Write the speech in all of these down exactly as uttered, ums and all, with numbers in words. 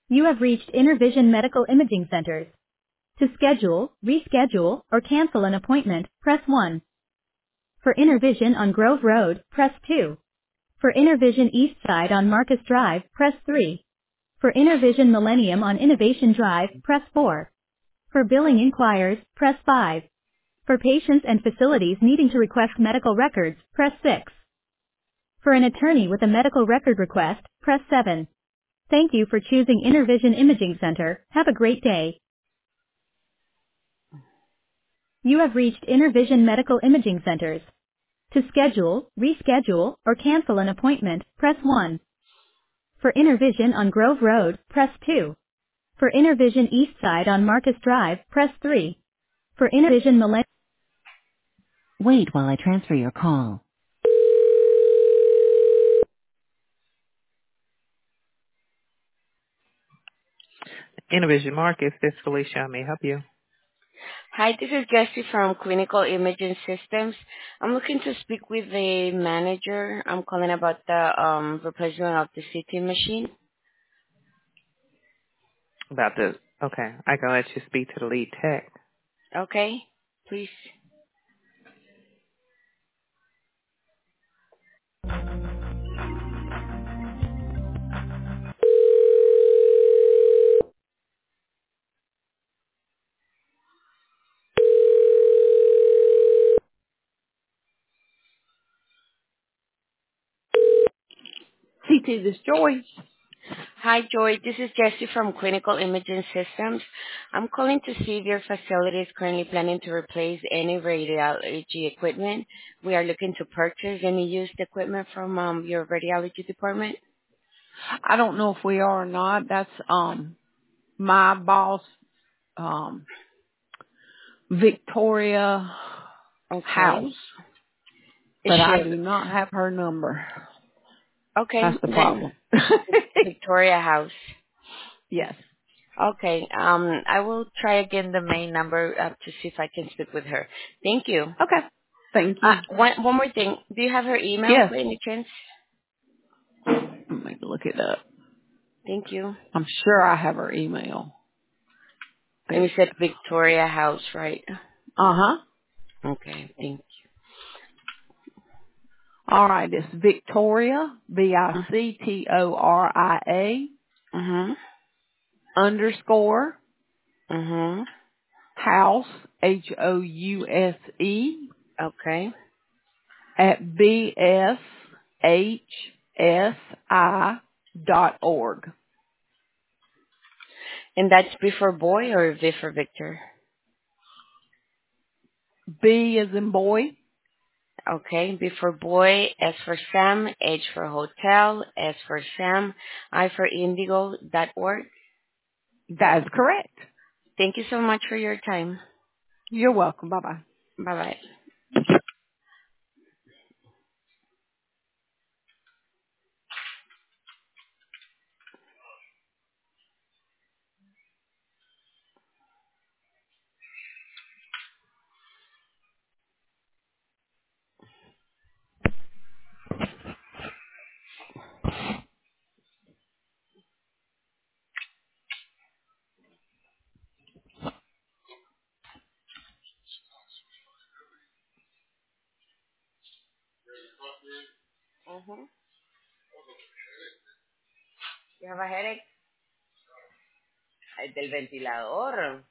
You have reached InterVision Medical Imaging Centers. To schedule, reschedule, or cancel an appointment, press one. For InterVision on Grove Road, press two. For InterVision East Side on Marcus Drive, press three. For InterVision Millennium on Innovation Drive, press four. For billing inquiries, press five. For patients and facilities needing to request medical records, press six. For an attorney with a medical record request, press seven. Thank you for choosing InterVision Imaging Center. Have a great day. You have reached InterVision Medical Imaging Centers. To schedule, reschedule, or cancel an appointment, press one. For InterVision on Grove Road, press two. For InterVision East Side on Marcus Drive, press three. For InterVision Millennium. Wait while I transfer your call. InterVision Marcus, this is Felicia. I may help you. Hi, this is Jessie from Clinical Imaging Systems. I'm looking to speak with the manager. I'm calling about the um, replacement of the C T machine. About the, okay, I can let you speak to the lead tech. Okay, please. C T, this Joy. Hi, Joy. This is Jessie from Clinical Imaging Systems. I'm calling to see if your facility is currently planning to replace any radiology equipment. We are looking to purchase any used equipment from um, your radiology department. I don't know if we are or not. That's um my boss, um Victoria Okay. House, Is but I she do not have her number. okay? That's the Then problem. Victoria House. Yes. Okay. Um, I will try again the main number uh, to see if I can speak with her. Thank you. Okay. Thank Uh, you. one one more thing. Do you have her email Yes. by any chance? Let me look it up. Thank you. I'm sure I have her email. And you said Victoria House, right? Uh huh. Okay. Thank All right. It's Victoria V I you. C T O R I A Mhm. underscore Mhm. house H O U S E Okay. at B S H S I dot org. And that's B for boy or V for Victor? B as in boy. Okay. B for boy, S for Sam, H for hotel, S for Sam, I for indigo. Dot org. That is correct. Thank you so much for your time. You're welcome. Bye bye. Bye bye. Mhm. You have a headache? El del ventilador.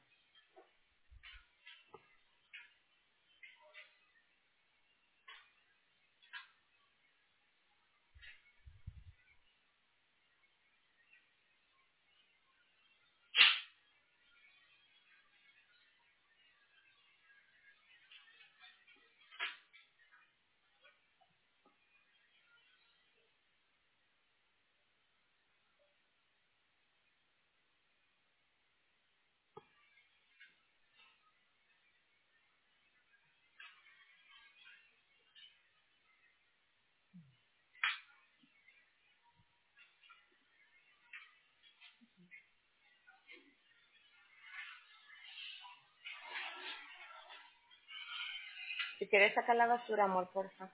Si quieres sacar la basura, amor, porfa.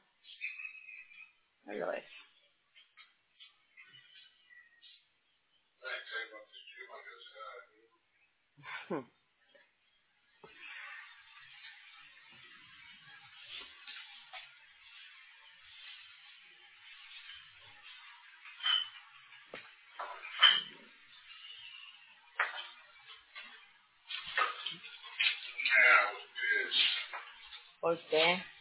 No lo es. Usted.